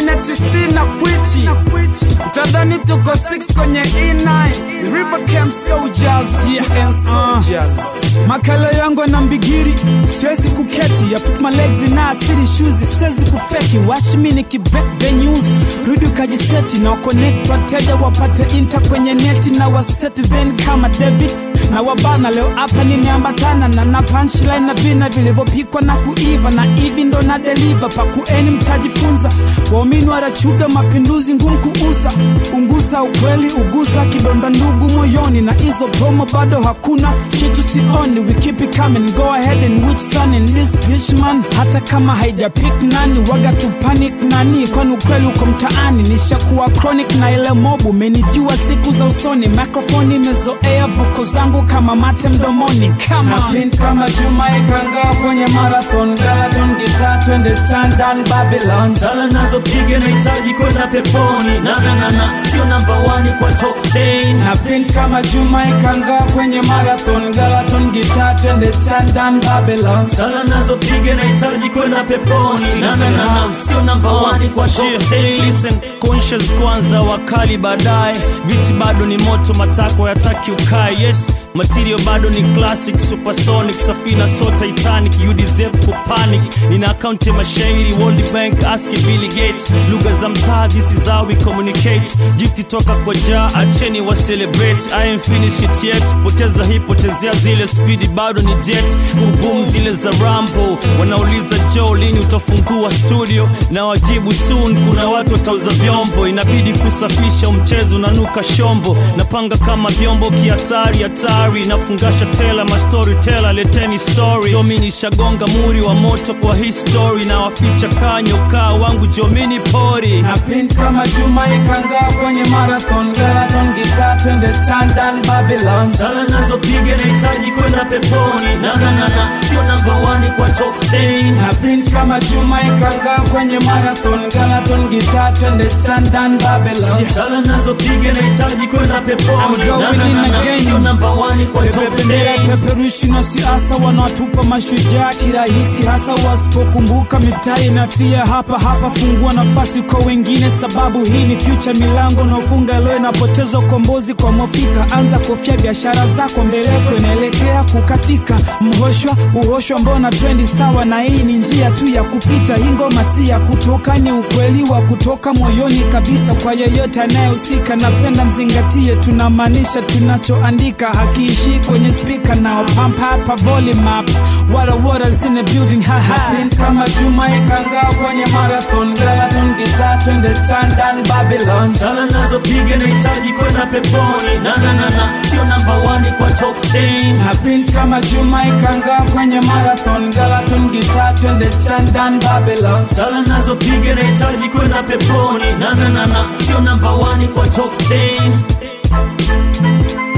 kwenye TC na kwichi, utadhani tuko 6 kwenye E9. River Camp Soldiers, yeah, soldiers. Makala yangu na mbigiri, siwezi kuketi. I put my legs in our city shoes, siwezi kufeki. Watch me nikibreak the news, rudi ukajiseti. Na connect wateja wapate inter kwenye neti. Na waseti then kama David na wabana. Leo hapa nimeambatana na punchline na vina vilivyopikwa na kuiva. Na hivi ndo na deliver, pakueni mtajifunza. Waumini warachuga mapinduzi ngumu kuuza. Unguza ukweli, uguza kidonda ndugu moyoni. Na hizo promo bado hakuna kitu sioni. We keep it coming, go ahead and which sun in this bitch man. Hata kama haijapik nani, waga tu panic nani. Kwani ukweli uko mtaani, nishakuwa chronic na ile mobu. Menijua siku za usoni, microphone imezoea voko zangu kama mate mdomoni. Kama print kama Jamaica nga kwenye marathon. Galaton guitar twende Chandan Babylon. Sala nazo piga na itaji kwenda peponi. Na sio number 1 kwa top 10. Na print kama Jamaica nga kwenye marathon. Galaton guitar twende Chandan Babylon. Sala nazo piga na itaji kwenda peponi. Na sio number 1 kwa top 10. Listen, conscious kwanza wakali baadaye. Viti bado ni moto, matako yataki ukae. Yes, material bado ni classic, supersonic. Safina so Titanic, you deserve kupanic. Nina account ya mashairi, World Bank, ask Billy Gates. Lugha za mtaa, this is how we communicate. Gift toka kwa jaa, acheni wa celebrate. I ain't finished it yet, poteza hii, potezea zile. Speedy bado ni jet, kuboom zile za Rambo. Wanauliza Joe, lini utafungua studio? Na wajibu soon, kuna watu watauza vyombo. Inabidi kusafisha mchezo, nanuka shombo. Napanga kama vyombo kiatari, atari. Nafungasha tela, ma storyteller, leteni story. Jomini shagonga muri wa moto kwa history. Na waficha kanyo kaa wangu jomini pori. Na print kama Jamaica nga kwenye marathon. Galaton guitar twende Chandan Babylon. Sala nazo piga na itaji kwenda peponi. Na sio number 1 kwa top 10. Na print kama Jamaica nga kwenye marathon. Galaton guitar twende Chandan Babylon. Sala nazo piga na itaji kwenda peponi. Na sio number 1 kwa top 10. Peperushi na siasa wanatupa mashujaa kirahisi. Hasa wasipokumbuka mitaa inafia hapa. Fungua nafasi kwa wengine, sababu hii ni future. Milango na ufunga leo inapoteza ukombozi kwa mwafika. Anza kofia biashara zako, mbeleko inaelekea kukatika. Mhoshwa uhoshwa, mbona twendi sawa? Na hii ni njia tu ya kupita. Hii ngoma si ya kutoka, ni ukweli wa kutoka moyoni kabisa. Kwa yeyote anayehusika, napenda mzingatie. Tunamaanisha tunachoandika, hakiishi kwenye speaker. Now pump up a volume up, water's in the building, haha. Print kama Jamaica nga kwenye marathon. Galaton guitar twende Chandan Babylon. Sala nazo piga na itaji kwenda peponi. Na sio number 1 kwa top 10. Na print kama Jamaica nga kwenye marathon. Galaton guitar twende Chandan Babylon. Sala nazo piga na itaji kwenda peponi. Na sio number 1 kwa top 10.